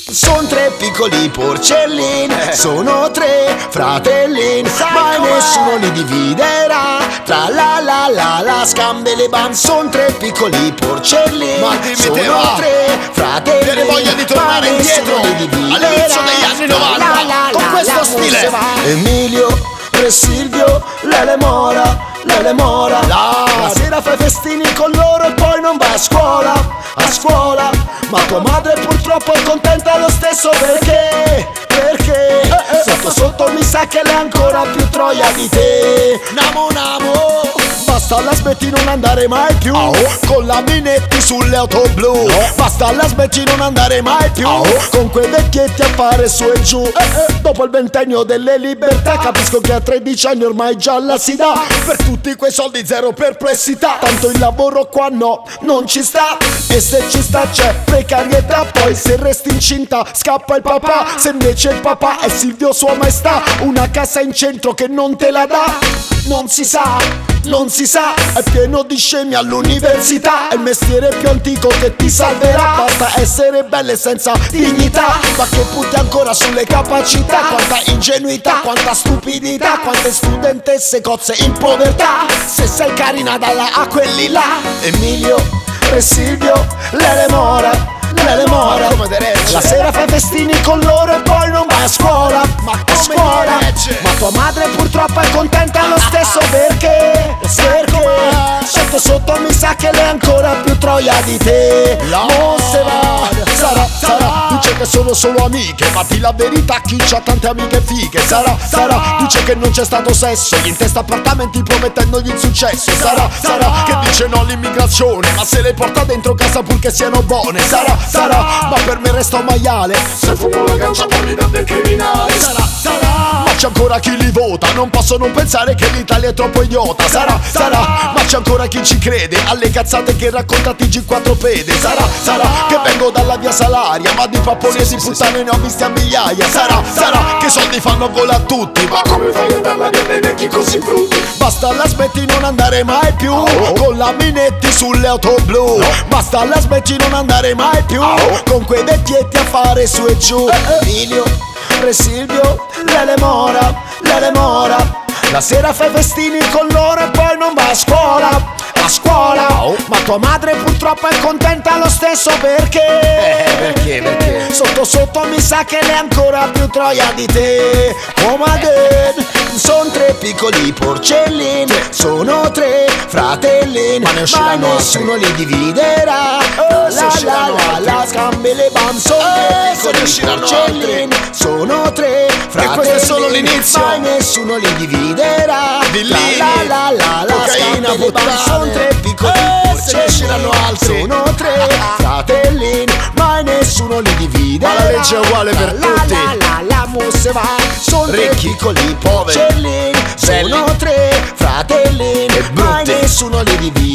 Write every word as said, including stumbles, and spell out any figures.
Sono tre piccoli porcellini, sono tre fratellini, ma nessuno li dividerà. Tra la la la la scambe le bam. Sono tre piccoli porcellini, ma dimmi sono te va, tre fratelli, viene voglia di tornare indietro all'inizio degli anni novanta la, la, con questo la, stile. Emilio, Re Silvio, Lele Mora, Lele Mora. La, la sera fai festini con loro e poi non vai a scuola, a scuola. Ma tua madre purtroppo è contenta lo stesso perché, perché eh, eh, sotto sotto mi sa che lei è ancora più troia di te. Namo namo, basta la smetti non andare mai più oh. con la Minetti sulle auto blu no. Basta la smetti non andare mai più oh. con quei vecchietti a fare su e giù eh, eh. Dopo il ventennio delle libertà capisco che a tredici anni ormai già la si dà. Per tutti quei soldi zero perplessità, tanto il lavoro qua no, non ci sta. E se ci sta c'è precarietà. Poi se resti incinta scappa il papà. Se invece il papà è Silvio sua maestà, una casa in centro che non te la dà. Non si sa, non si sa, è pieno di scemi all'università. È il mestiere più antico che ti salverà. Basta essere belle senza dignità, ma che punti ancora sulle capacità. Quanta ingenuità, quanta stupidità, quante studentesse cozze in povertà. Se sei carina dalla a quelli là. Emilio, Re Silvio, Lele Mora, Lele Mora. La sera fai festini con loro e poi non vai a scuola, ma a scuola. Ma tua madre purtroppo è contenta lo stesso perché, perché sotto sotto mi sa che lei è ancora più troia di te. Non se va, sarà, sarà, dice che sono solo amiche, ma di la verità chi c'ha tante amiche fighe. Sarà, sarà, dice che non c'è stato sesso, gli in testa appartamenti promettendogli il successo. Sarà, sarà, che dice no all'immigrazione, ma se le porta dentro casa purché siano buone. Sarà, sarà, ma per me resta un maiale se fumo la gancia poi mi dà del criminale. Sarà, sarà, ma c'è ancora chi li vota, non posso non pensare che l'Italia è troppo idiota. Sarà, sarà, ma c'è ancora chi ci crede alle cazzate che racconta T G quattro Fede. Sarà, sarà, che vengo dalla via Salaria, ma di papponi e di puttane ne ho visti a migliaia. Sarà, sarà, che soldi fanno gola a tutti, ma come fai a darla via dei vecchi così brutti? Basta la smetti non andare mai più oh. con la Minetti sulle auto blu no. Basta la smetti non andare mai più oh. con quei vecchietti a fare su e giù eh, eh. Emilio, Re Silvio, Lele Mora, Lele Mora. La sera fai festini con loro e poi non vai a scuola, a scuola oh. Ma tua madre purtroppo è contenta lo stesso perché, eh, perché, perché sotto sotto mi sa che lei è ancora più troia di te. Oh my God, sono tre piccoli porcellini, sono tre fratellini, ma, ma nessuno li dividerà. Oh, la la la la scambe le bam. Sono tre piccoli porcellini, sono tre fratelli, e questo è solo l'inizio, ma nessuno li dividerà. Villini, la la la la cocaina, puttane. Sono tre piccoli eh, porcellini, altri. Sono tre fratellini, ma nessuno li dividerà. Ma la legge è uguale per la, tutti. La la la musse va. Sono tre piccoli porcellini, sono tre fratellini, ma nessuno li divide.